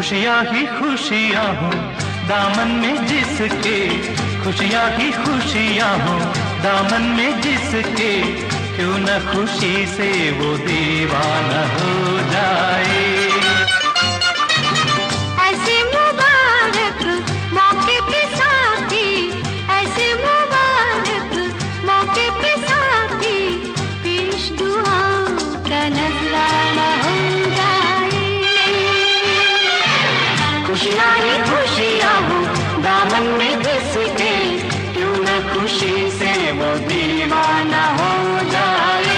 खुशियाँ ही खुशियाँ हो दामन में जिसके, खुशियाँ ही खुशियाँ हो दामन में जिसके, क्यों न खुशी से वो दीवाना हो जाए। ऐसे मुबारक मौके पे साथी, ऐसे मुबारक मौके पे साथी, पेश दुआओं का नजराना हो जाए। खुशियाँ ही खुशियाँ हो दामन में जिसके, क्यों न खुशी से वो दीवाना हो जाए।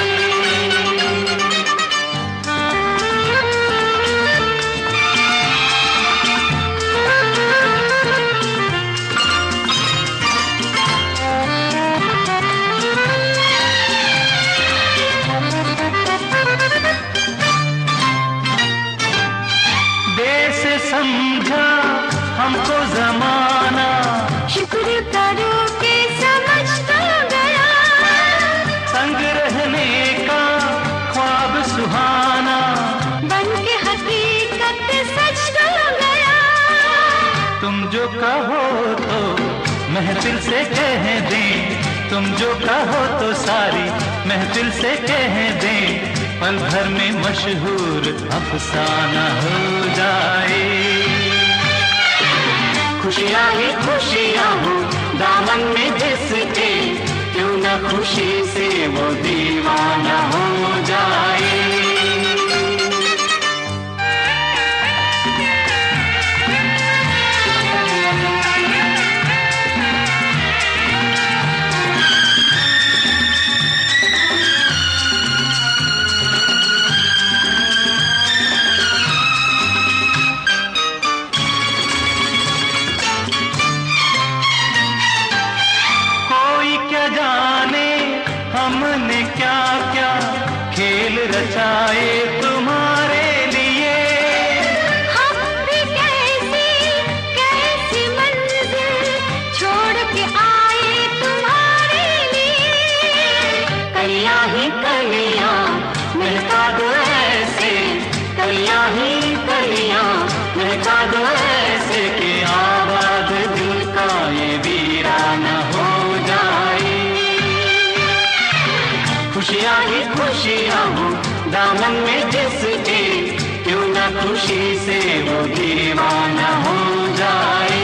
देश समझा हमको जमाना, शुक्र करो के समझ तो गया, संग रहने का ख्वाब सुहाना, बन के हकीकत सच तो गया। तुम जो कहो तो महफिल से कह दें, तुम जो कहो तो सारी महफिल से कह दें, पल भर में मशहूर अफसाना हो जाए। खुशियाँ ही खुशियाँ हो दामन में जिसके, क्यों न खुशी से वो दीवाना हो जाए। हमने क्या क्या खेल रचाए तुम्हारे लिए, हम भी कैसी कैसी मंजिल छोड़ के आए तुम्हारे लिए। कलियां ही कलियां महका दो ऐसे, कलियां ही कलियां महका दो ऐसे, कि आबाद दिल का ये वीराना हो जाए। खुशियाँ ही खुशियाँ हो दामन में जिसके, क्यों न खुशी से वो दीवाना हो जाए।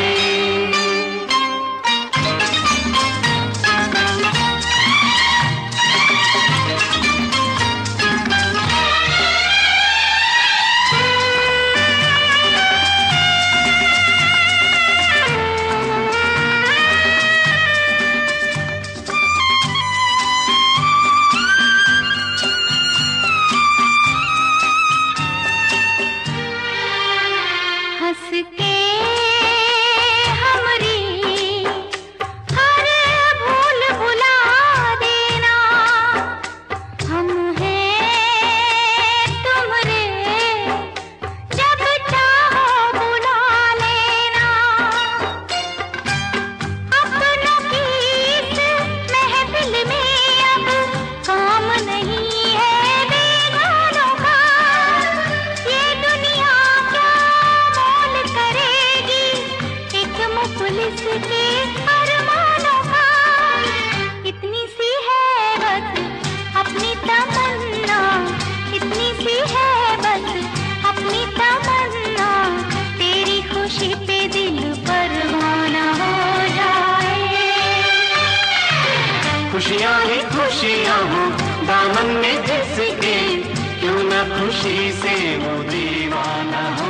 हंस के हमरी हर भूल भुला देना, हम हैं तुम्हारे जब चाहो बुला लेना। अपनों की इस महफिल में अब काम नहीं है बेगानों का, ये दुनिया पुलिस के अरमानों का। इतनी सी है बस अपनी तमन्ना, इतनी सी है बस अपनी तमन्ना, तेरी खुशी पे दिल परवाना हो जाए। खुशियाँ ही खुशियाँ हो दामन में जिसके, क्यों न खुशी से वो दीवाना हो